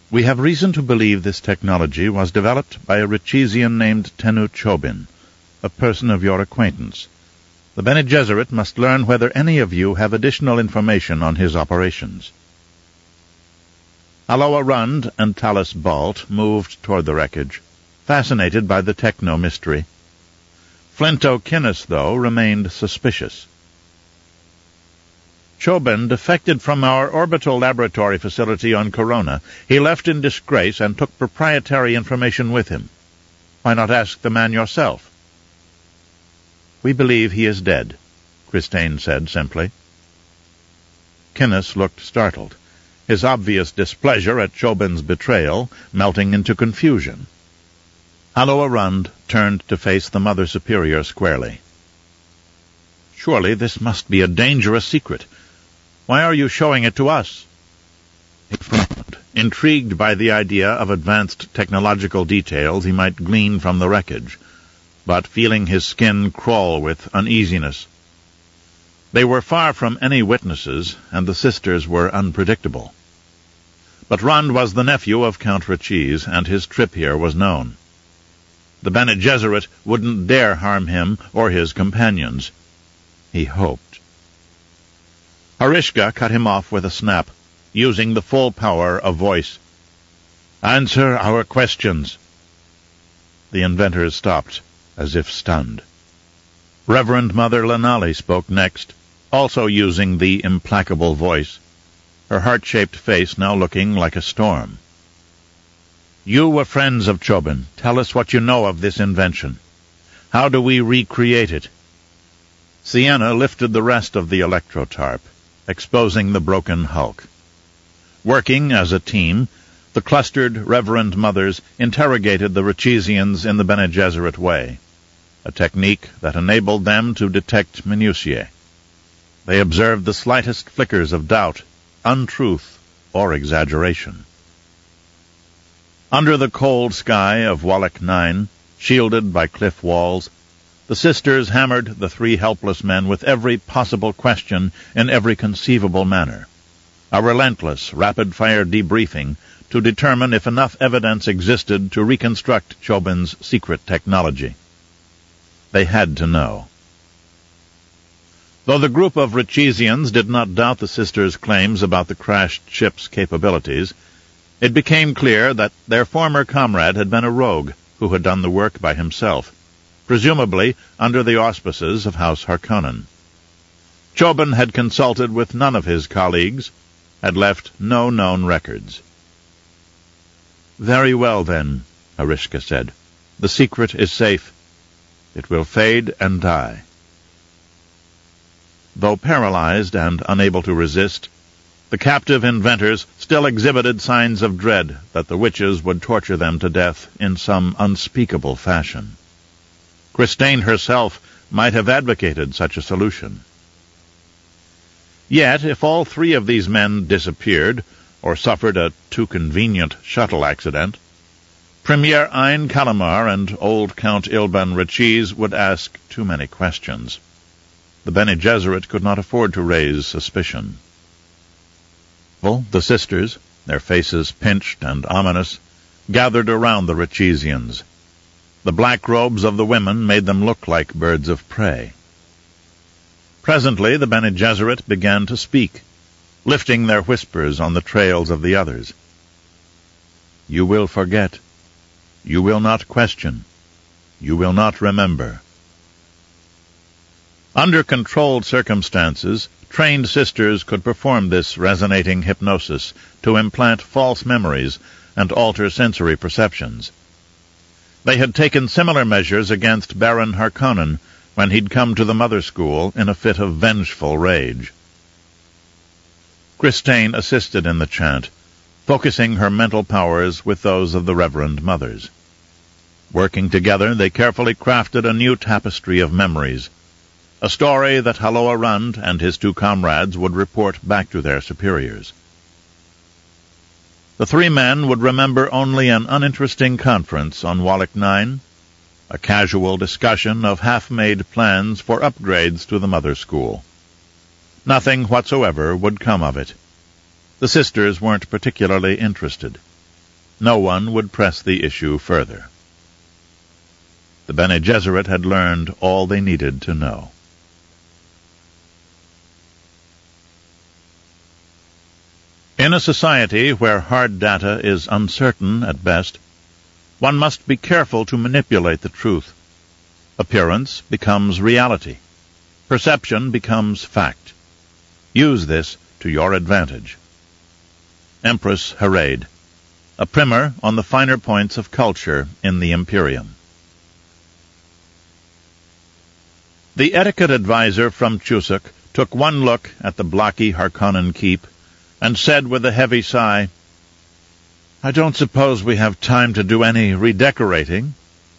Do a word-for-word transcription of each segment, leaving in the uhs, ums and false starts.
We have reason to believe this technology was developed by a Richezian named Tenu Chobin, a person of your acquaintance. The Bene Gesserit must learn whether any of you have additional information on his operations." Aloa Rund and Talus Balt moved toward the wreckage, fascinated by the techno-mystery. Flinto Kinnis, though, remained suspicious. "Chobin defected from our orbital laboratory facility on Corona. He left in disgrace and took proprietary information with him. Why not ask the man yourself?" "We believe he is dead," Christine said simply. Kinnis looked startled, his obvious displeasure at Chobin's betrayal melting into confusion. Aloa Rund turned to face the Mother Superior squarely. "Surely this must be a dangerous secret. Why are you showing it to us?" He frowned, intrigued by the idea of advanced technological details he might glean from the wreckage, but feeling his skin crawl with uneasiness. They were far from any witnesses, and the sisters were unpredictable. But Rund was the nephew of Count Richez, and his trip here was known. The Bene Gesserit wouldn't dare harm him or his companions. He hoped. Harishka cut him off with a snap, using the full power of voice. "Answer our questions." The inventors stopped, as if stunned. Reverend Mother Lanali spoke next, also using the implacable voice, her heart-shaped face now looking like a storm. "You were friends of Chobin. Tell us what you know of this invention. How do we recreate it?" Sienna lifted the rest of the electrotarp, exposing the broken hulk. Working as a team, the clustered Reverend Mothers interrogated the Richezians in the Bene Gesserit way, a technique that enabled them to detect minutiae. They observed the slightest flickers of doubt, untruth, or exaggeration. Under the cold sky of Wallach nine, shielded by cliff walls, the sisters hammered the three helpless men with every possible question in every conceivable manner, a relentless, rapid-fire debriefing to determine if enough evidence existed to reconstruct Chobin's secret technology. They had to know. Though the group of Richezians did not doubt the sisters' claims about the crashed ship's capabilities, it became clear that their former comrade had been a rogue who had done the work by himself, presumably under the auspices of House Harkonnen. Chobin had consulted with none of his colleagues, had left no known records. "Very well, then," Harishka said. "The secret is safe. It will fade and die." Though paralyzed and unable to resist, the captive inventors still exhibited signs of dread that the witches would torture them to death in some unspeakable fashion. Christine herself might have advocated such a solution. Yet, if all three of these men disappeared, or suffered a too convenient shuttle accident, Premier Ein Calamar and old Count Ilban Richez would ask too many questions. The Bene Gesserit could not afford to raise suspicion. Well, the sisters, their faces pinched and ominous, gathered around the Richezians. The black robes of the women made them look like birds of prey. Presently the Bene Gesserit began to speak, lifting their whispers on the trails of the others. "You will forget. You will not question. You will not remember." Under controlled circumstances, trained sisters could perform this resonating hypnosis to implant false memories and alter sensory perceptions. They had taken similar measures against Baron Harkonnen when he'd come to the Mother School in a fit of vengeful rage. Christine assisted in the chant, focusing her mental powers with those of the Reverend Mothers. Working together, they carefully crafted a new tapestry of memories, a story that Aloa Rund and his two comrades would report back to their superiors. The three men would remember only an uninteresting conference on Wallach nine, a casual discussion of half-made plans for upgrades to the Mother School. Nothing whatsoever would come of it. The sisters weren't particularly interested. no one would press the issue further. The Bene Gesserit had learned all they needed to know. In a society where hard data is uncertain at best, one must be careful to manipulate the truth. Appearance becomes reality. Perception becomes fact. Use this to your advantage. Empress Harade, a primer on the finer points of culture in the Imperium. The etiquette advisor from Chusuk took one look at the blocky Harkonnen keep and said with a heavy sigh, "I don't suppose we have time to do any redecorating."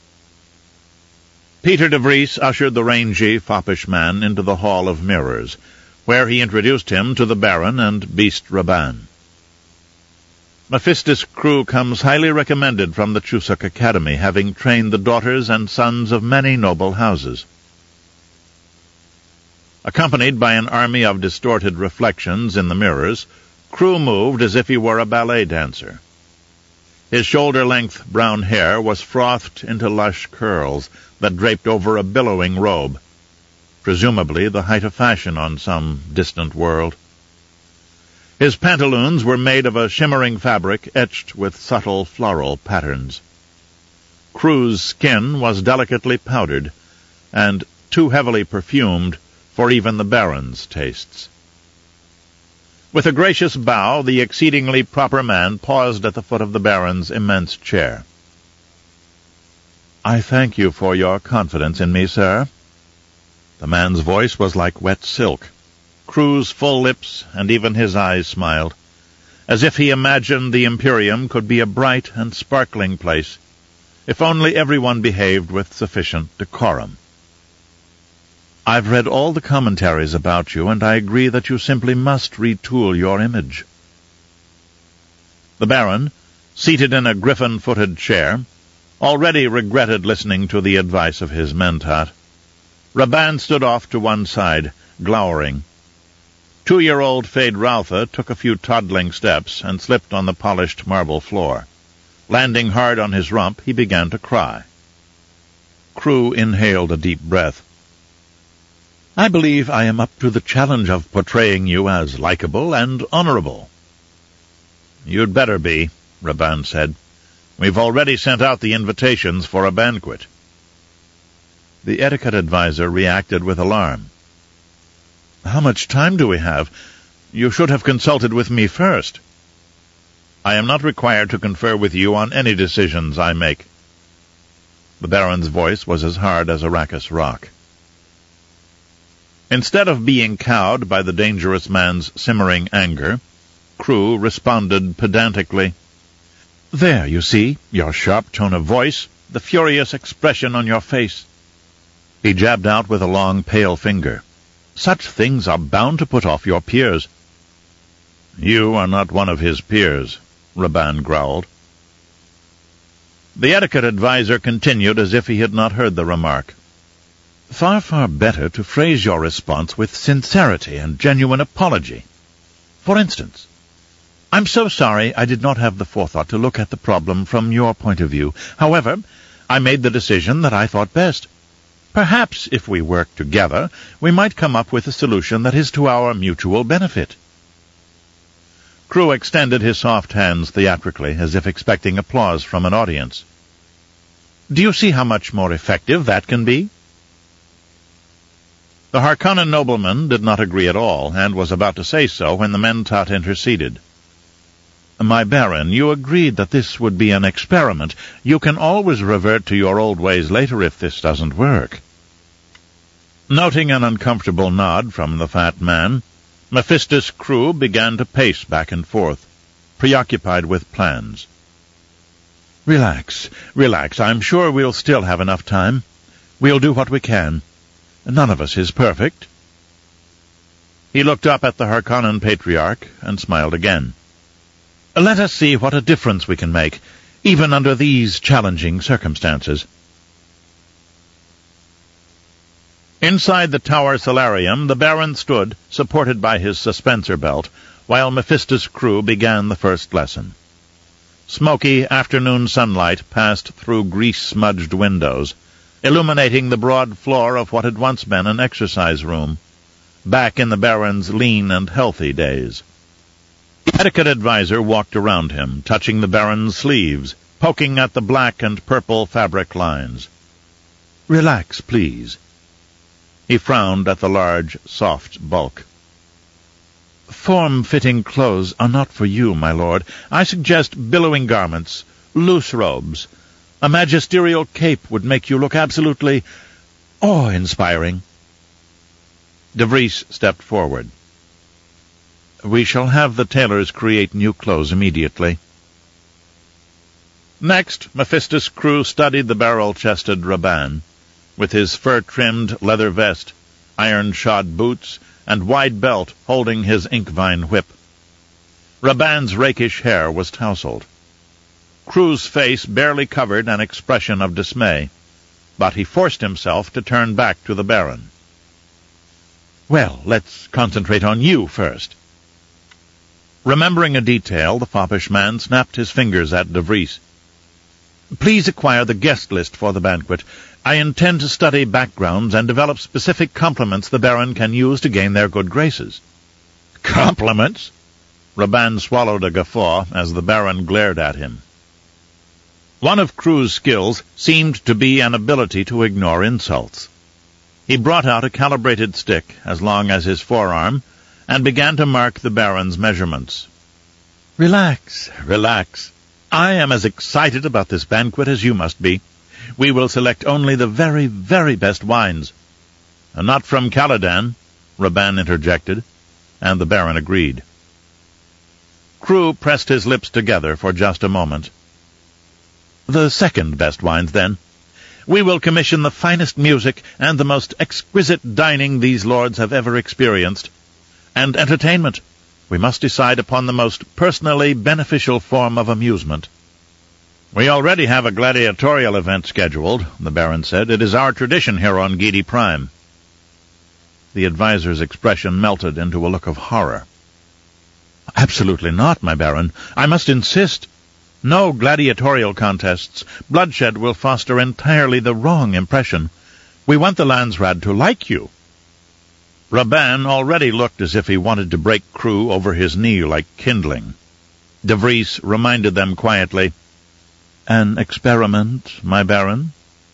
Peter de Vries ushered the rangy, foppish man into the Hall of Mirrors, where he introduced him to the Baron and Beast Rabban. Mephistis Crew comes highly recommended from the Chusuk Academy, having trained the daughters and sons of many noble houses. Accompanied by an army of distorted reflections in the mirrors, Crew moved as if he were a ballet dancer. His shoulder-length brown hair was frothed into lush curls that draped over a billowing robe, presumably the height of fashion on some distant world. His pantaloons were made of a shimmering fabric etched with subtle floral patterns. Crew's skin was delicately powdered, and too heavily perfumed for even the Baron's tastes. With a gracious bow, the exceedingly proper man paused at the foot of the Baron's immense chair. "I thank you for your confidence in me, sir." The man's voice was like wet silk. Crew's full lips and even his eyes smiled, as if he imagined the Imperium could be a bright and sparkling place, if only everyone behaved with sufficient decorum. "I've read all the commentaries about you, and I agree that you simply must retool your image." The Baron, seated in a griffin-footed chair, already regretted listening to the advice of his mentat. Rabban stood off to one side, glowering. Two-year-old Feyd-Rautha took a few toddling steps and slipped on the polished marble floor. Landing hard on his rump, he began to cry. Crew inhaled a deep breath. "I believe I am up to the challenge of portraying you as likable and honorable." "You'd better be," Rabban said. "We've already sent out the invitations for a banquet." The etiquette advisor reacted with alarm. "How much time do we have? You should have consulted with me first." "I am not required to confer with you on any decisions I make." The Baron's voice was as hard as Arrakis rock. Instead of being cowed by the dangerous man's simmering anger, Crew responded pedantically, "There, you see, your sharp tone of voice, the furious expression on your face." He jabbed out with a long, pale finger. "Such things are bound to put off your peers." "You are not one of his peers," Rabban growled. The etiquette advisor continued as if he had not heard the remark. "Far, far better to phrase your response with sincerity and genuine apology. For instance, I'm so sorry I did not have the forethought to look at the problem from your point of view. However, I made the decision that I thought best. Perhaps, if we work together, we might come up with a solution that is to our mutual benefit." Crew extended his soft hands theatrically, as if expecting applause from an audience. "Do you see how much more effective that can be?" The Harkonnen nobleman did not agree at all, and was about to say so when the mentat interceded. "My Baron, you agreed that this would be an experiment. You can always revert to your old ways later if this doesn't work." Noting an uncomfortable nod from the fat man, Mephistis Crew began to pace back and forth, preoccupied with plans. "Relax, relax. I'm sure we'll still have enough time. We'll do what we can. None of us is perfect." He looked up at the Harkonnen patriarch and smiled again. "Let us see what a difference we can make, even under these challenging circumstances." Inside the tower solarium, the Baron stood, supported by his suspensor belt, while Mephistis Crew began the first lesson. Smoky afternoon sunlight passed through grease-smudged windows, illuminating the broad floor of what had once been an exercise room, back in the Baron's lean and healthy days. The etiquette advisor walked around him, touching the Baron's sleeves, poking at the black and purple fabric lines. "Relax, please." He frowned at the large, soft bulk. "Form-fitting clothes are not for you, my lord. I suggest billowing garments, loose robes. A magisterial cape would make you look absolutely awe-inspiring." De Vries stepped forward. "We shall have the tailors create new clothes immediately." Next, Mephistus Crewe studied the barrel-chested Raban, with his fur-trimmed leather vest, iron-shod boots, and wide belt holding his ink-vine whip. Raban's rakish hair was tousled. Crewe's face barely covered an expression of dismay, but he forced himself to turn back to the Baron. "Well, let's concentrate on you first." Remembering a detail, the foppish man snapped his fingers at De Vries. "Please acquire the guest list for the banquet. I intend to study backgrounds and develop specific compliments the Baron can use to gain their good graces." "Compliments?" Raban swallowed a guffaw as the Baron glared at him. One of Crewe's skills seemed to be an ability to ignore insults. He brought out a calibrated stick as long as his forearm and began to mark the Baron's measurements. "Relax, relax. I am as excited about this banquet as you must be. We will select only the very, very best wines." "Not from Caladan," Raban interjected, and the Baron agreed. Crewe pressed his lips together for just a moment. "The second best wines, then. We will commission the finest music and the most exquisite dining these lords have ever experienced. And entertainment. We must decide upon the most personally beneficial form of amusement." "We already have a gladiatorial event scheduled," the Baron said. "It is our tradition here on Giedi Prime." The advisor's expression melted into a look of horror. "Absolutely not, my Baron. I must insist. No gladiatorial contests. Bloodshed will foster entirely the wrong impression. We want the Landsraad to like you." Raban already looked as if he wanted to break Crewe over his knee like kindling. De Vries reminded them quietly, "An experiment, my Baron?"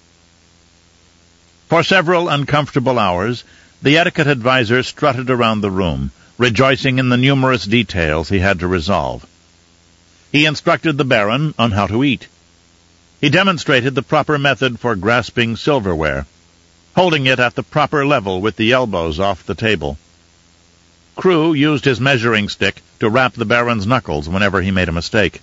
For several uncomfortable hours, the etiquette advisor strutted around the room, rejoicing in the numerous details he had to resolve. He instructed the Baron on how to eat. He demonstrated the proper method for grasping silverware, holding it at the proper level with the elbows off the table. Crewe used his measuring stick to rap the Baron's knuckles whenever he made a mistake.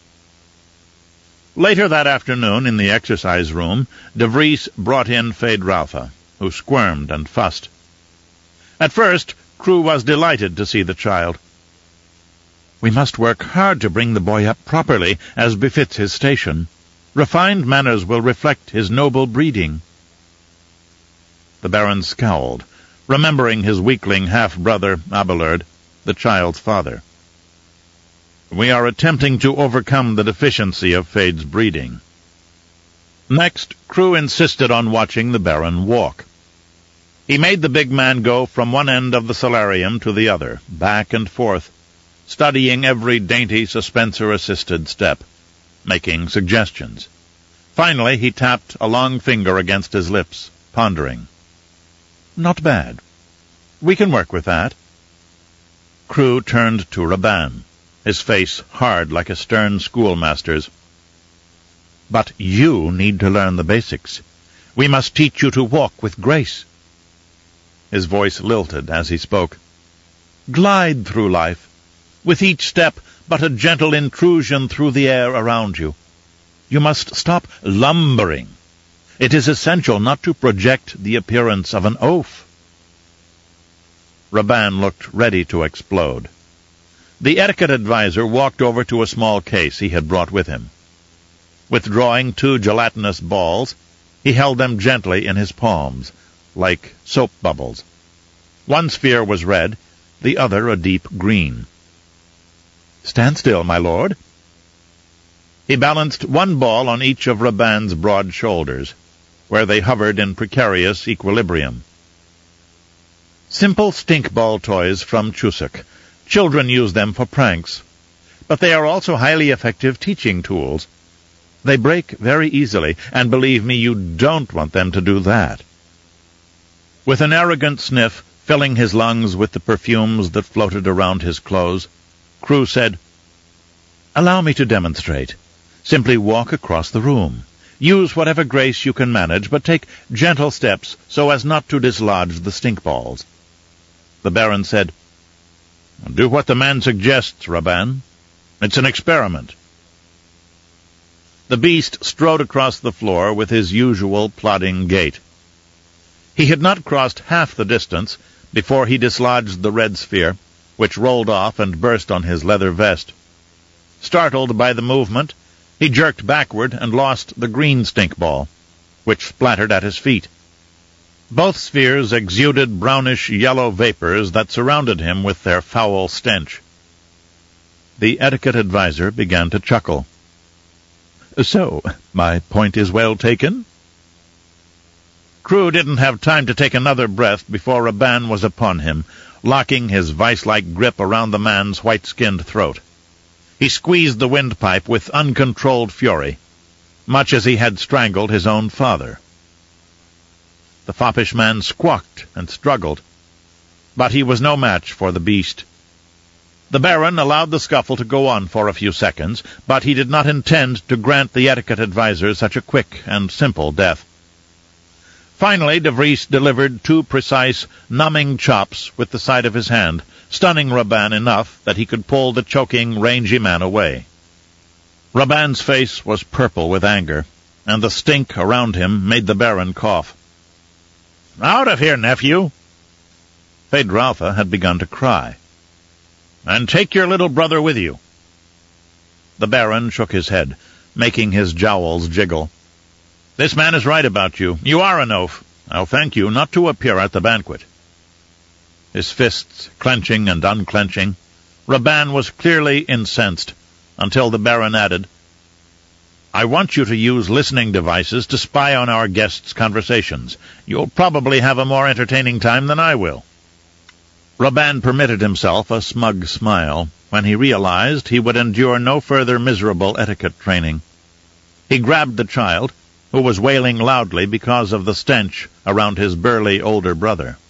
Later that afternoon, in the exercise room, De Vries brought in Feyd-Rautha, who squirmed and fussed. At first, Crewe was delighted to see the child. "We must work hard to bring the boy up properly, as befits his station. Refined manners will reflect his noble breeding." The Baron scowled, remembering his weakling half-brother, Abelard, the child's father. "We are attempting to overcome the deficiency of Feyd's breeding." Next, Crewe insisted on watching the Baron walk. He made the big man go from one end of the solarium to the other, back and forth, studying every dainty suspensor-assisted step, making suggestions. Finally, he tapped a long finger against his lips, pondering. "Not bad. We can work with that." Crewe turned to Raban, his face hard like a stern schoolmaster's. "But you need to learn the basics. We must teach you to walk with grace." His voice lilted as he spoke. "Glide through life, with each step but a gentle intrusion through the air around you. You must stop lumbering. It is essential not to project the appearance of an oaf." Raban looked ready to explode. The etiquette advisor walked over to a small case he had brought with him. Withdrawing two gelatinous balls, he held them gently in his palms, like soap bubbles. One sphere was red, the other a deep green. "Stand still, my lord." He balanced one ball on each of Raban's broad shoulders, where they hovered in precarious equilibrium. Simple stink-ball toys from Chuseok. Children use them for pranks, but they are also highly effective teaching tools. They break very easily, and believe me, you don't want them to do that. With an arrogant sniff, filling his lungs with the perfumes that floated around his clothes, Crew said, "Allow me to demonstrate. Simply walk across the room. Use whatever grace you can manage, but take gentle steps so as not to dislodge the stink balls." The Baron said, "Do what the man suggests, Raban. It's an experiment." The beast strode across the floor with his usual plodding gait. He had not crossed half the distance before he dislodged the red sphere, which rolled off and burst on his leather vest. Startled by the movement, he jerked backward and lost the green stink ball, which splattered at his feet. Both spheres exuded brownish-yellow vapors that surrounded him with their foul stench. The etiquette advisor began to chuckle. "So, my point is well taken?" Crew didn't have time to take another breath before Raban was upon him, locking his vice-like grip around the man's white-skinned throat. He squeezed the windpipe with uncontrolled fury, much as he had strangled his own father. The foppish man squawked and struggled, but he was no match for the beast. The Baron allowed the scuffle to go on for a few seconds, but he did not intend to grant the etiquette advisor such a quick and simple death. Finally, De Vries delivered two precise, numbing chops with the side of his hand, stunning Raban enough that he could pull the choking, rangy man away. Raban's face was purple with anger, and the stink around him made the Baron cough. "Out of here, nephew!" Feyd-Rautha had begun to cry. "And take your little brother with you." The Baron shook his head, making his jowls jiggle. "This man is right about you. You are an oaf. I'll thank you not to appear at the banquet." His fists clenching and unclenching, Raban was clearly incensed, until the Baron added, "I want you to use listening devices to spy on our guests' conversations. You'll probably have a more entertaining time than I will." Raban permitted himself a smug smile when he realized he would endure no further miserable etiquette training. He grabbed the child, who was wailing loudly because of the stench around his burly older brother.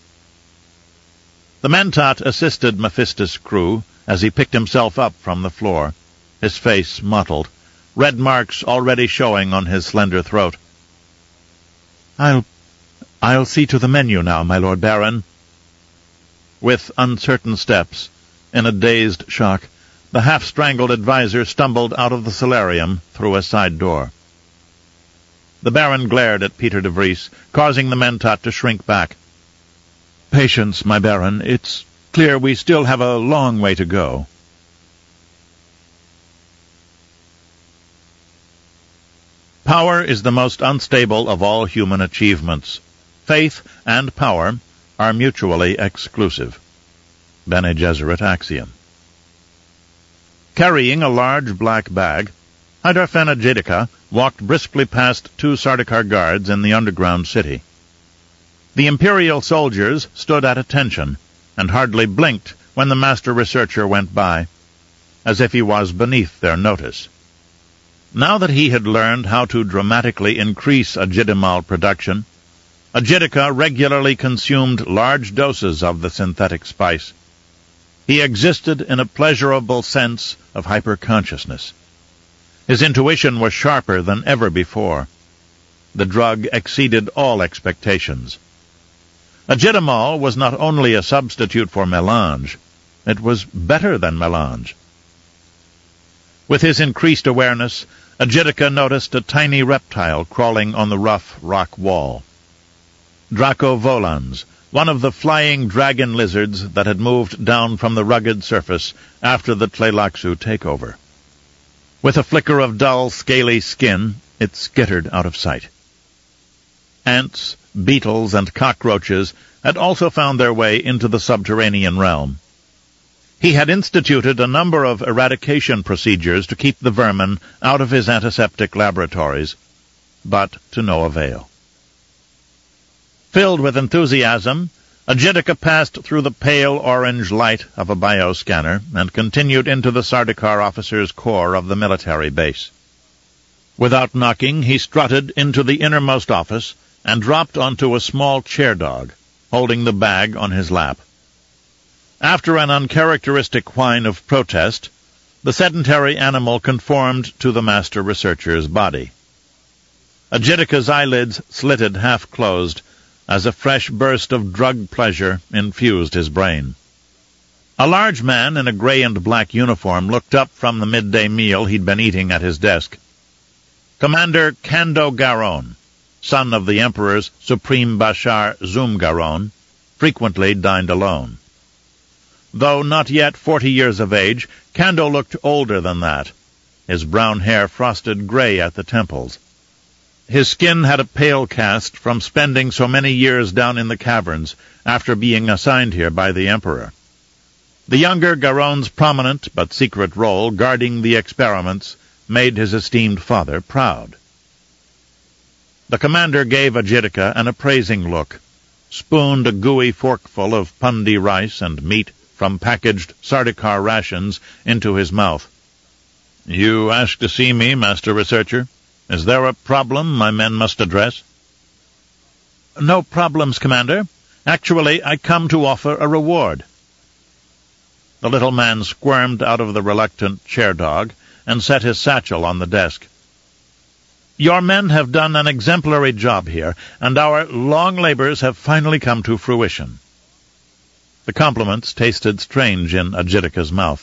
The Mentat assisted Mephistus Crew as he picked himself up from the floor, his face mottled, red marks already showing on his slender throat. I'll... I'll see to the menu now, my Lord Baron." With uncertain steps, in a dazed shock, the half-strangled advisor stumbled out of the solarium through a side door. The Baron glared at Peter de Vries, causing the Mentat to shrink back. "Patience, my Baron. It's clear we still have a long way to go." Power is the most unstable of all human achievements. Faith and power are mutually exclusive. Bene Gesserit axiom. Carrying a large black bag, Hydarfena Jedica walked briskly past two Sardaukar guards in the underground city. The Imperial soldiers stood at attention, and hardly blinked when the master researcher went by, as if he was beneath their notice. Now that he had learned how to dramatically increase Ajidimal production, Ajidika regularly consumed large doses of the synthetic spice. He existed in a pleasurable sense of hyper-consciousness. His intuition was sharper than ever before. The drug exceeded all expectations. Ajidimal was not only a substitute for melange, it was better than melange. With his increased awareness, Ajidika noticed a tiny reptile crawling on the rough rock wall. Draco volans, one of the flying dragon lizards that had moved down from the rugged surface after the Tleilaxu takeover. With a flicker of dull, scaly skin, it skittered out of sight. Ants, beetles, and cockroaches had also found their way into the subterranean realm. He had instituted a number of eradication procedures to keep the vermin out of his antiseptic laboratories, but to no avail. Filled with enthusiasm, Agitica passed through the pale orange light of a bioscanner and continued into the Sardaukar officers' core of the military base. Without knocking, he strutted into the innermost office and dropped onto a small chair dog, holding the bag on his lap. After an uncharacteristic whine of protest, the sedentary animal conformed to the master researcher's body. Agitica's eyelids slitted half-closed as a fresh burst of drug pleasure infused his brain. A large man in a gray and black uniform looked up from the midday meal he'd been eating at his desk. Commander Kando Garon, son of the Emperor's Supreme Bashar Zum Garon, frequently dined alone. Though not yet forty years of age, Kando looked older than that, his brown hair frosted gray at the temples. His skin had a pale cast from spending so many years down in the caverns after being assigned here by the Emperor. The younger Garon's prominent but secret role guarding the experiments made his esteemed father proud. The commander gave Agitica an appraising look, spooned a gooey forkful of pundi rice and meat from packaged Sardaukar rations into his mouth. "You asked to see me, Master Researcher? Is there a problem my men must address?" "No problems, Commander. Actually, I come to offer a reward." The little man squirmed out of the reluctant chair-dog and set his satchel on the desk. "Your men have done an exemplary job here, and our long labors have finally come to fruition." The compliments tasted strange in Agitica's mouth.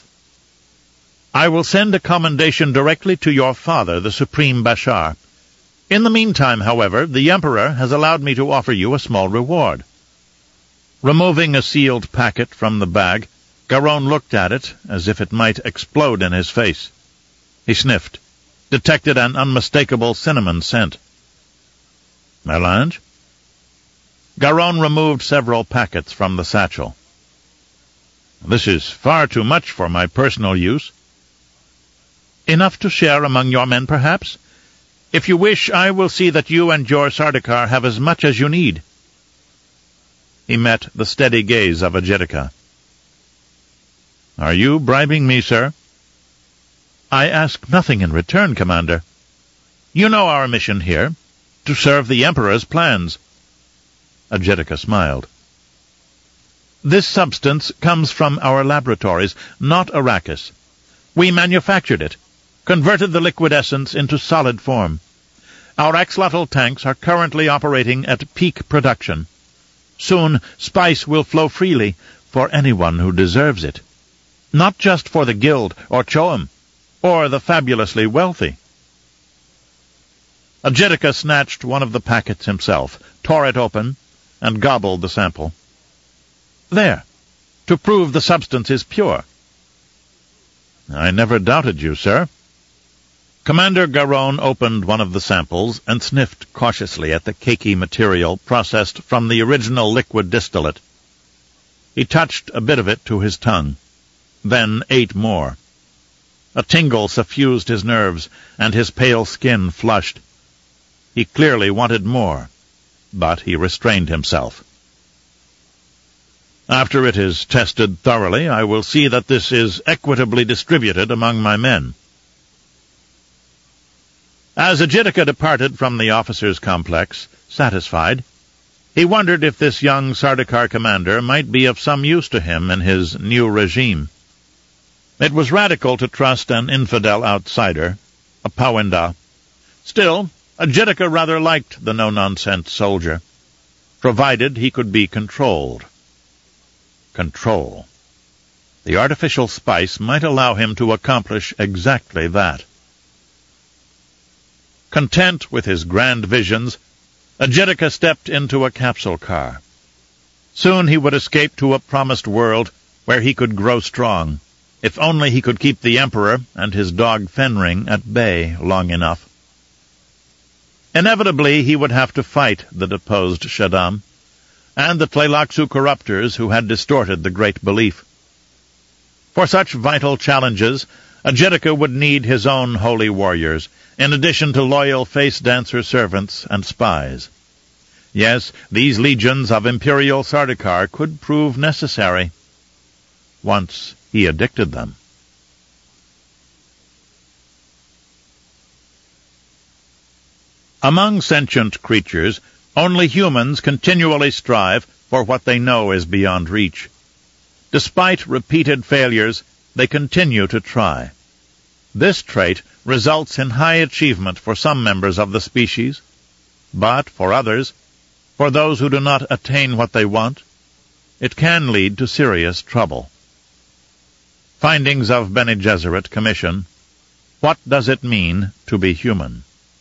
"I will send a commendation directly to your father, the Supreme Bashar. In the meantime, however, the Emperor has allowed me to offer you a small reward." Removing a sealed packet from the bag, Garon looked at it as if it might explode in his face. He sniffed, detected an unmistakable cinnamon scent. "Melange?" Garon removed several packets from the satchel. "This is far too much for my personal use." "Enough to share among your men, perhaps? If you wish, I will see that you and your Sardaukar have as much as you need." He met the steady gaze of Agitica. "Are you bribing me, sir?" "I ask nothing in return, Commander. You know our mission here, to serve the Emperor's plans." Agitica smiled. "This substance comes from our laboratories, not Arrakis. We manufactured it, converted the liquid essence into solid form. Our axolotl tanks are currently operating at peak production. Soon, spice will flow freely for anyone who deserves it. Not just for the Guild or Choam, or the fabulously wealthy." Agitica snatched one of the packets himself, tore it open, and gobbled the sample. "There, to prove the substance is pure." "I never doubted you, sir." Commander Garon opened one of the samples and sniffed cautiously at the cakey material processed from the original liquid distillate. He touched a bit of it to his tongue, then ate more. A tingle suffused his nerves, and his pale skin flushed. He clearly wanted more, but he restrained himself. "After it is tested thoroughly, I will see that this is equitably distributed among my men." As Agitica departed from the officers' complex, satisfied, he wondered if this young Sardaukar commander might be of some use to him in his new regime. It was radical to trust an infidel outsider, a Pawenda. Still, Agitica rather liked the no-nonsense soldier, provided he could be controlled. Control. The artificial spice might allow him to accomplish exactly that. Content with his grand visions, Agitica stepped into a capsule car. Soon he would escape to a promised world where he could grow strong, if only he could keep the Emperor and his dog Fenring at bay long enough. Inevitably he would have to fight the deposed Shaddam, and the Tleilaxu corruptors who had distorted the Great Belief. For such vital challenges, Ajitika would need his own holy warriors, in addition to loyal face-dancer servants and spies. Yes, these legions of Imperial Sardaukar could prove necessary, once he addicted them. Among sentient creatures, only humans continually strive for what they know is beyond reach. Despite repeated failures, they continue to try. This trait results in high achievement for some members of the species, but for others, for those who do not attain what they want, it can lead to serious trouble. Findings of Bene Gesserit Commission. What does it mean to be human?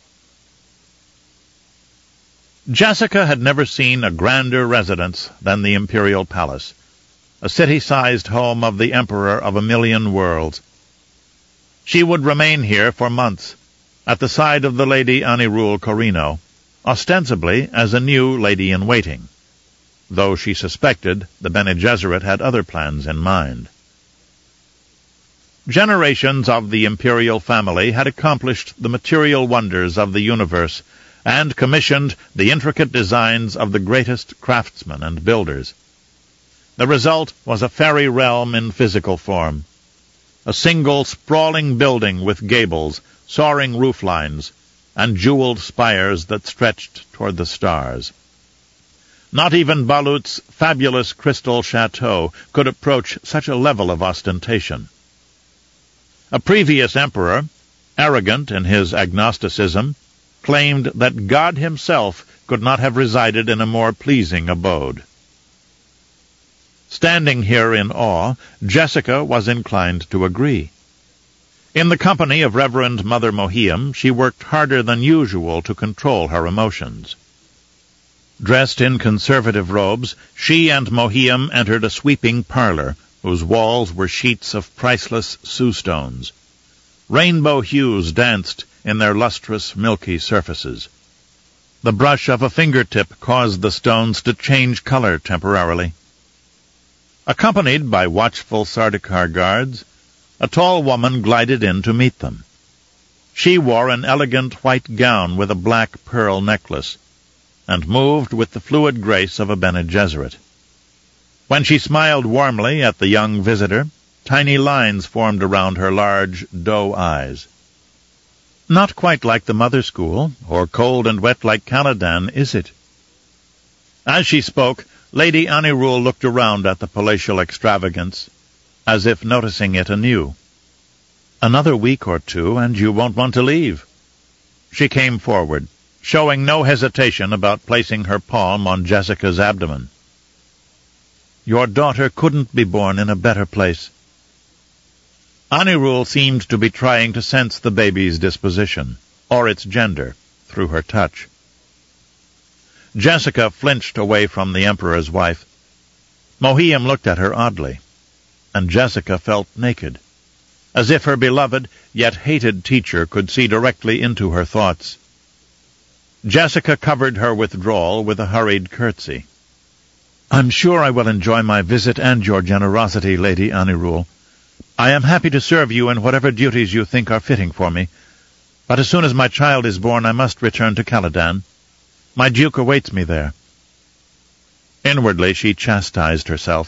Jessica had never seen a grander residence than the Imperial Palace, a city-sized home of the Emperor of a million worlds. She would remain here for months, at the side of the Lady Anirul Corrino, ostensibly as a new lady-in-waiting, though she suspected the Bene Gesserit had other plans in mind. Generations of the imperial family had accomplished the material wonders of the universe and commissioned the intricate designs of the greatest craftsmen and builders. The result was a fairy realm in physical form, a single sprawling building with gables, soaring roof lines, and jeweled spires that stretched toward the stars. Not even Balut's fabulous crystal chateau could approach such a level of ostentation. A previous emperor, arrogant in his agnosticism, claimed that God himself could not have resided in a more pleasing abode. Standing here in awe, Jessica was inclined to agree. In the company of Reverend Mother Mohiam, she worked harder than usual to control her emotions. Dressed in conservative robes, she and Mohiam entered a sweeping parlor, whose walls were sheets of priceless Sue-stones. Rainbow hues danced in their lustrous, milky surfaces. The brush of a fingertip caused the stones to change color temporarily. Accompanied by watchful Sardaukar guards, a tall woman glided in to meet them. She wore an elegant white gown with a black pearl necklace, and moved with the fluid grace of a Bene Gesserit. When she smiled warmly at the young visitor, tiny lines formed around her large doe eyes. Not quite like the Mother School, or cold and wet like Caladan, is it? As she spoke, Lady Anirul looked around at the palatial extravagance, as if noticing it anew. Another week or two, and you won't want to leave. She came forward, showing no hesitation about placing her palm on Jessica's abdomen. Your daughter couldn't be born in a better place. Anirul seemed to be trying to sense the baby's disposition, or its gender, through her touch. Jessica flinched away from the Emperor's wife. Mohiam looked at her oddly, and Jessica felt naked, as if her beloved yet hated teacher could see directly into her thoughts. Jessica covered her withdrawal with a hurried curtsy. I'm sure I will enjoy my visit and your generosity, Lady Anirul. I am happy to serve you in whatever duties you think are fitting for me, but as soon as my child is born I must return to Caladan. My duke awaits me there. Inwardly she chastised herself.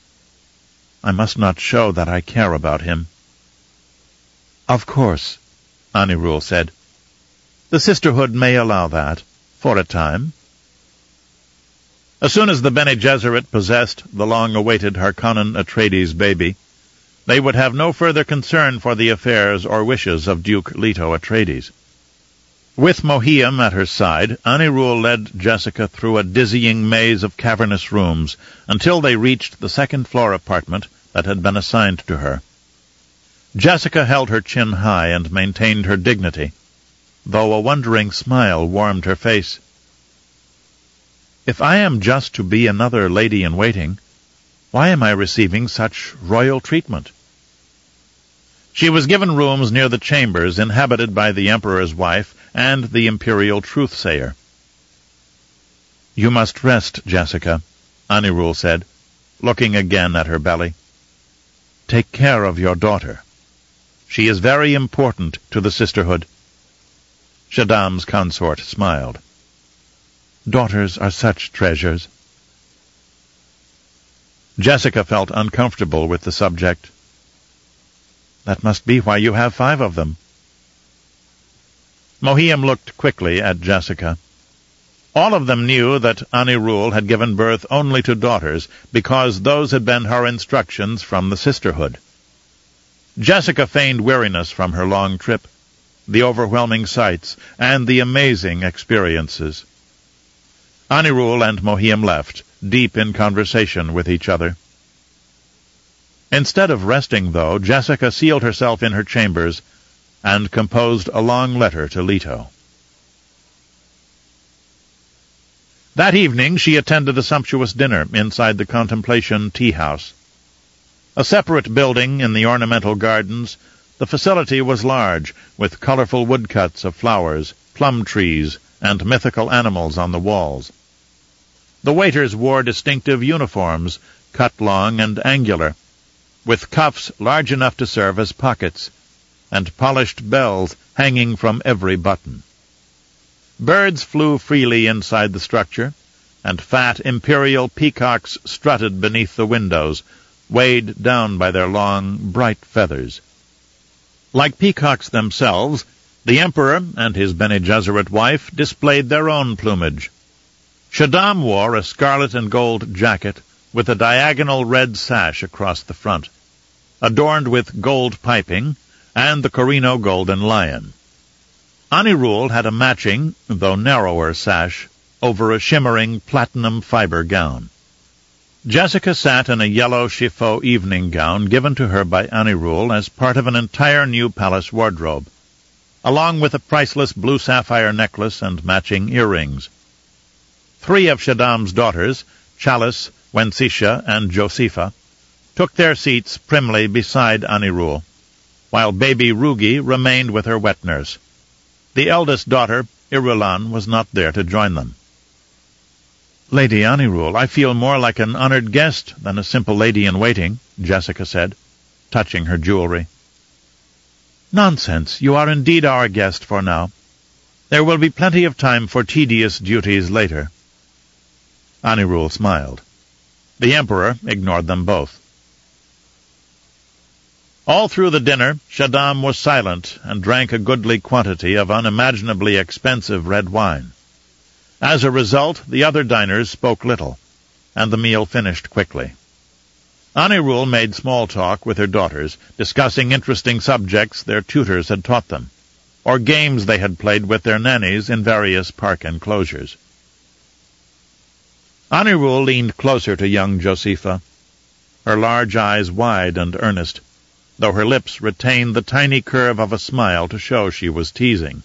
I must not show that I care about him. Of course, Anirul said. The sisterhood may allow that, for a time. As soon as the Bene Gesserit possessed the long-awaited Harkonnen Atreides baby, they would have no further concern for the affairs or wishes of Duke Leto Atreides. With Mohiam at her side, Anirul led Jessica through a dizzying maze of cavernous rooms until they reached the second-floor apartment that had been assigned to her. Jessica held her chin high and maintained her dignity, though a wondering smile warmed her face. If I am just to be another lady-in-waiting, why am I receiving such royal treatment? She was given rooms near the chambers inhabited by the Emperor's wife and the Imperial Truthsayer. You must rest, Jessica, Anirul said, looking again at her belly. take care of your daughter. She is very important to the sisterhood." Shaddam's consort smiled. "Daughters are such treasures." Jessica felt uncomfortable with the subject. "That must be why you have five of them." Mohiam looked quickly at Jessica. All of them knew that Anirul had given birth only to daughters, because those had been her instructions from the sisterhood. Jessica feigned weariness from her long trip, the overwhelming sights, and the amazing experiences. Anirul and Mohiam left, deep in conversation with each other. Instead of resting, though, Jessica sealed herself in her chambers and composed a long letter to Leto. That evening she attended a sumptuous dinner inside the Contemplation Tea House. A separate building in the ornamental gardens, the facility was large, with colorful woodcuts of flowers, plum trees, and mythical animals on the walls. The waiters wore distinctive uniforms, cut long and angular, with cuffs large enough to serve as pockets, and polished bells hanging from every button. Birds flew freely inside the structure, and fat imperial peacocks strutted beneath the windows, weighed down by their long, bright feathers. Like peacocks themselves, the Emperor and his Bene Gesserit wife displayed their own plumage. Shaddam wore a scarlet and gold jacket with a diagonal red sash across the front, adorned with gold piping, and the Corino golden lion. Anirul had a matching, though narrower, sash over a shimmering platinum fiber gown. Jessica sat in a yellow chiffon evening gown given to her by Anirul as part of an entire new palace wardrobe, along with a priceless blue sapphire necklace and matching earrings. Three of Shaddam's daughters, Chalice, Wencetia, and Josepha, took their seats primly beside Anirul, while baby Rugi remained with her wet nurse. The eldest daughter, Irulan, was not there to join them. "Lady Anirul, I feel more like an honored guest than a simple lady-in-waiting," Jessica said, touching her jewelry. "Nonsense. You are indeed our guest for now. There will be plenty of time for tedious duties later." Anirul smiled. The Emperor ignored them both. All through the dinner, Shaddam was silent and drank a goodly quantity of unimaginably expensive red wine. As a result, the other diners spoke little, and the meal finished quickly. Anirul made small talk with her daughters, discussing interesting subjects their tutors had taught them, or games they had played with their nannies in various park enclosures. Anirul leaned closer to young Josepha, her large eyes wide and earnest, though her lips retained the tiny curve of a smile to show she was teasing.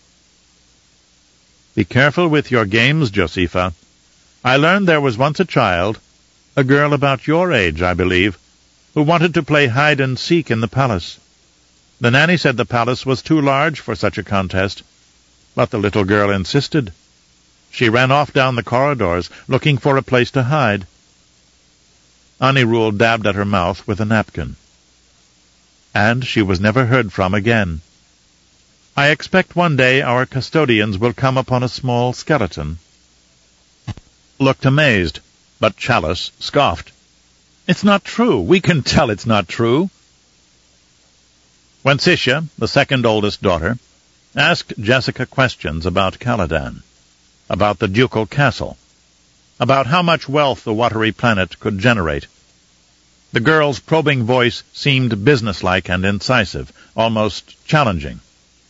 "Be careful with your games, Josepha. I learned there was once a child, a girl about your age, I believe, who wanted to play hide-and-seek in the palace. The nanny said the palace was too large for such a contest, but the little girl insisted. She ran off down the corridors, looking for a place to hide." Anirul dabbed at her mouth with a napkin. "And she was never heard from again. I expect one day our custodians will come upon a small skeleton." Looked amazed, but Chalice scoffed. "It's not true. We can tell it's not true." Wencetia, the second oldest daughter, asked Jessica questions about Caladan, about the ducal castle, about how much wealth the watery planet could generate. The girl's probing voice seemed businesslike and incisive, almost challenging.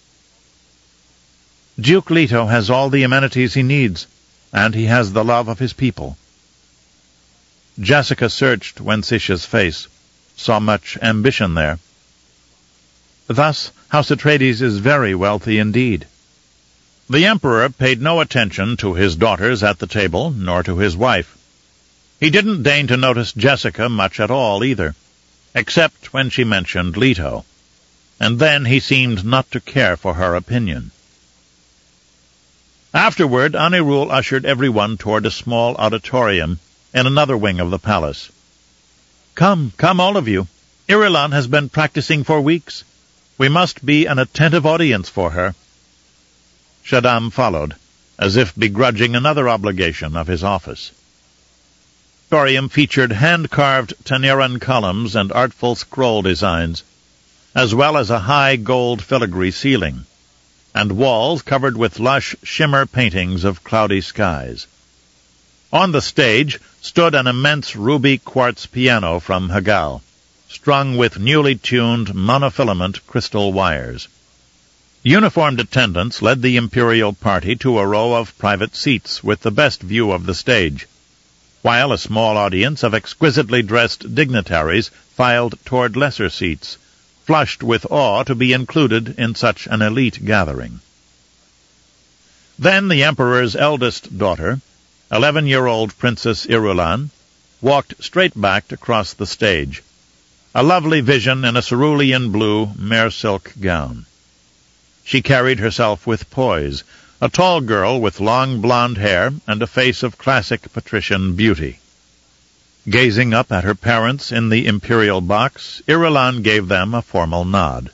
"Duke Leto has all the amenities he needs, and he has the love of his people." Jessica searched Wencetia's face, saw much ambition there. "Thus, House Atreides is very wealthy indeed." The Emperor paid no attention to his daughters at the table, nor to his wife. He didn't deign to notice Jessica much at all, either, except when she mentioned Leto, and then he seemed not to care for her opinion. Afterward, Anirul ushered everyone toward a small auditorium in another wing of the palace. "Come, come, all of you. Irulan has been practicing for weeks. We must be an attentive audience for her." Shaddam followed, as if begrudging another obligation of his office. The auditorium featured hand-carved Taniran columns and artful scroll designs, as well as a high gold filigree ceiling, and walls covered with lush shimmer paintings of cloudy skies. On the stage stood an immense ruby quartz piano from Hagal, strung with newly tuned monofilament crystal wires. Uniformed attendants led the imperial party to a row of private seats with the best view of the stage, while a small audience of exquisitely dressed dignitaries filed toward lesser seats, flushed with awe to be included in such an elite gathering. Then the emperor's eldest daughter, eleven-year-old Princess Irulan, walked straight back across the stage, a lovely vision in a cerulean blue mere-silk gown. She carried herself with poise, a tall girl with long blonde hair and a face of classic patrician beauty. Gazing up at her parents in the imperial box, Irulan gave them a formal nod.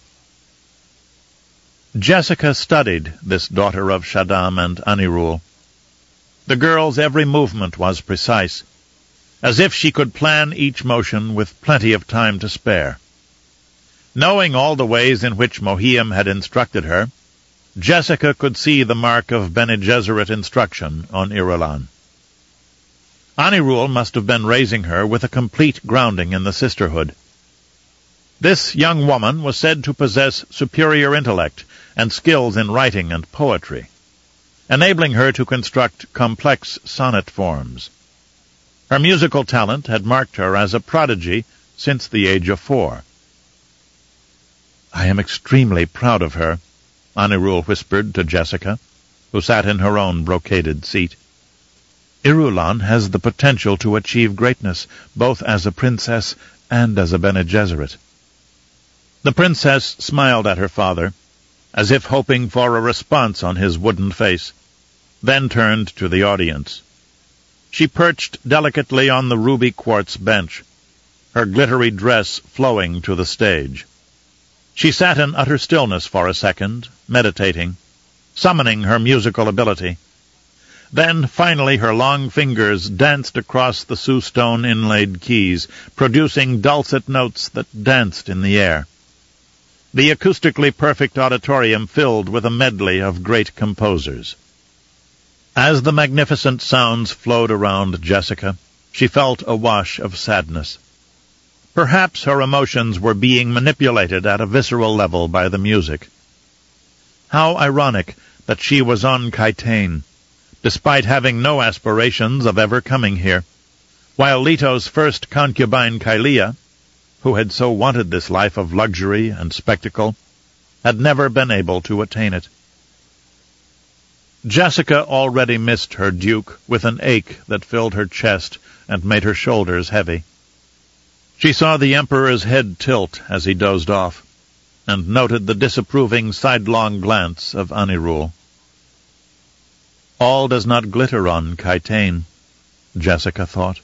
Jessica studied this daughter of Shaddam and Anirul. The girl's every movement was precise, as if she could plan each motion with plenty of time to spare. Knowing all the ways in which Mohiam had instructed her, Jessica could see the mark of Bene Gesserit instruction on Irulan. Anirul must have been raising her with a complete grounding in the sisterhood. This young woman was said to possess superior intellect and skills in writing and poetry, enabling her to construct complex sonnet forms. Her musical talent had marked her as a prodigy since the age of four. "I am extremely proud of her," Anirul whispered to Jessica, who sat in her own brocaded seat. "Irulan has the potential to achieve greatness, both as a princess and as a Bene Gesserit." The princess smiled at her father, as if hoping for a response on his wooden face, then turned to the audience. She perched delicately on the ruby quartz bench, her glittery dress flowing to the stage. She sat in utter stillness for a second, meditating, summoning her musical ability. Then, finally, her long fingers danced across the Sioux-stone inlaid keys, producing dulcet notes that danced in the air. The acoustically perfect auditorium filled with a medley of great composers. As the magnificent sounds flowed around Jessica, she felt a wash of sadness. Perhaps her emotions were being manipulated at a visceral level by the music. How ironic that she was on Kytain, despite having no aspirations of ever coming here, while Leto's first concubine Kylea, who had so wanted this life of luxury and spectacle, had never been able to attain it. Jessica already missed her duke with an ache that filled her chest and made her shoulders heavy. She saw the Emperor's head tilt as he dozed off, and noted the disapproving sidelong glance of Anirul. All does not glitter on Kytain, Jessica thought.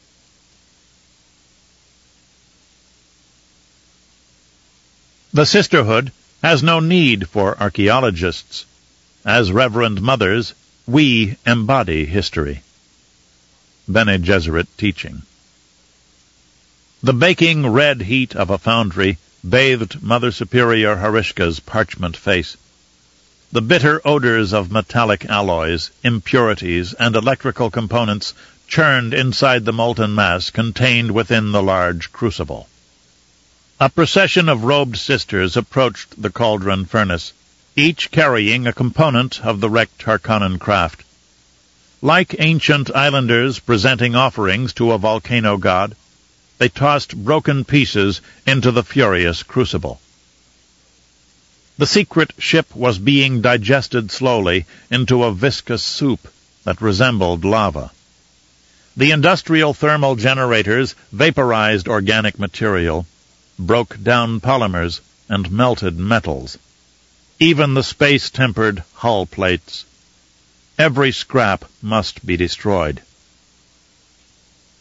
The sisterhood has no need for archaeologists. As Reverend Mothers, we embody history. Bene Gesserit teaching. The baking red heat of a foundry bathed Mother Superior Harishka's parchment face. The bitter odors of metallic alloys, impurities, and electrical components churned inside the molten mass contained within the large crucible. A procession of robed sisters approached the cauldron furnace, each carrying a component of the wrecked Harkonnen craft. Like ancient islanders presenting offerings to a volcano god, they tossed broken pieces into the furious crucible. The secret ship was being digested slowly into a viscous soup that resembled lava. The industrial thermal generators vaporized organic material, broke down polymers, and melted metals. Even the space-tempered hull plates. Every scrap must be destroyed.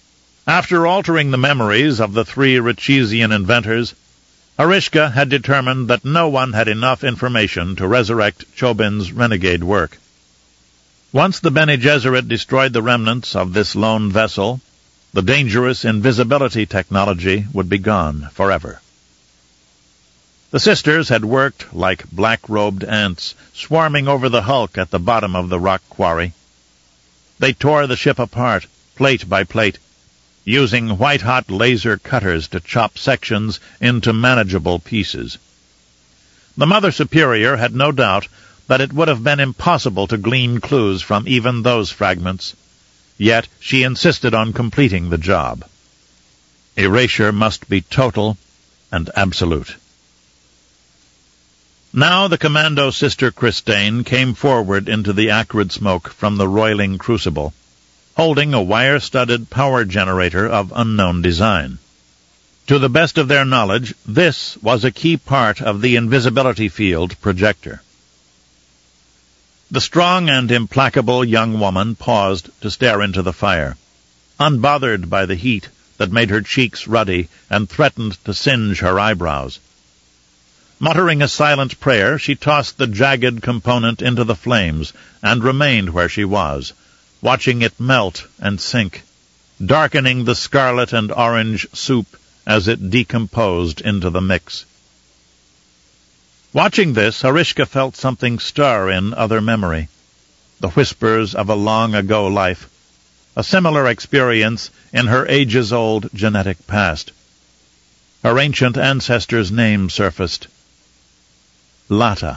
After altering the memories of the three Richezian inventors, Horishka had determined that no one had enough information to resurrect Chobin's renegade work. Once the Bene Gesserit destroyed the remnants of this lone vessel, the dangerous invisibility technology would be gone forever. The sisters had worked like black-robed ants, swarming over the hulk at the bottom of the rock quarry. They tore the ship apart, plate by plate, using white-hot laser cutters to chop sections into manageable pieces. The Mother Superior had no doubt that it would have been impossible to glean clues from even those fragments, yet she insisted on completing the job. Erasure must be total and absolute. Now the commando Sister Christine came forward into the acrid smoke from the roiling crucible, holding a wire-studded power generator of unknown design. To the best of their knowledge, this was a key part of the invisibility field projector. The strong and implacable young woman paused to stare into the fire, unbothered by the heat that made her cheeks ruddy and threatened to singe her eyebrows. Muttering a silent prayer, she tossed the jagged component into the flames and remained where she was, watching it melt and sink, darkening the scarlet and orange soup as it decomposed into the mix. Watching this, Horishka felt something stir in other memory, the whispers of a long-ago life, a similar experience in her ages-old genetic past. Her ancient ancestor's name surfaced. Lata.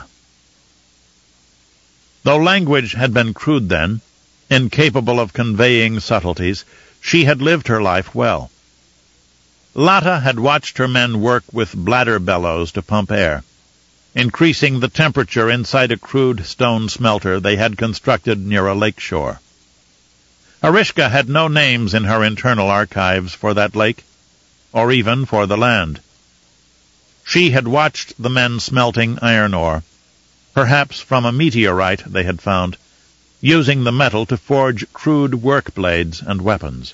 Though language had been crude then, incapable of conveying subtleties, she had lived her life well. Lata had watched her men work with bladder bellows to pump air, increasing the temperature inside a crude stone smelter they had constructed near a lake shore. Horishka had no names in her internal archives for that lake, or even for the land. She had watched the men smelting iron ore, perhaps from a meteorite they had found, using the metal to forge crude work blades and weapons.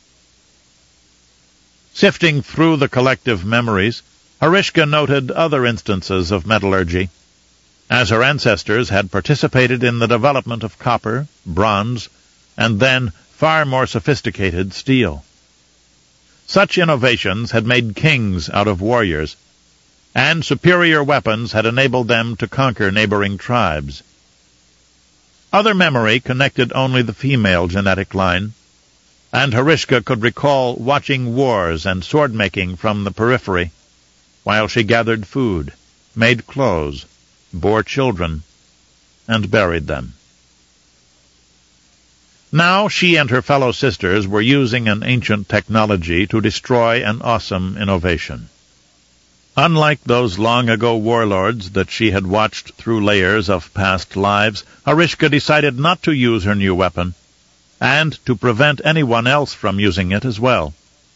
Sifting through the collective memories, Horishka noted other instances of metallurgy, as her ancestors had participated in the development of copper, bronze, and then far more sophisticated steel. Such innovations had made kings out of warriors, and superior weapons had enabled them to conquer neighboring tribes. Other memory connected only the female genetic line, and Horishka could recall watching wars and sword-making from the periphery, while she gathered food, made clothes, bore children, and buried them. Now she and her fellow sisters were using an ancient technology to destroy an awesome innovation. Unlike those long-ago warlords that she had watched through layers of past lives, Horishka decided not to use her new weapon, and to prevent anyone else from using it as well.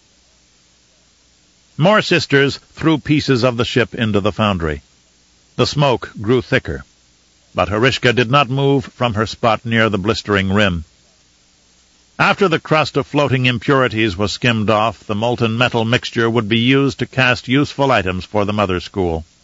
More sisters threw pieces of the ship into the foundry. The smoke grew thicker, but Horishka did not move from her spot near the blistering rim. After the crust of floating impurities was skimmed off, the molten metal mixture would be used to cast useful items for the Mother School.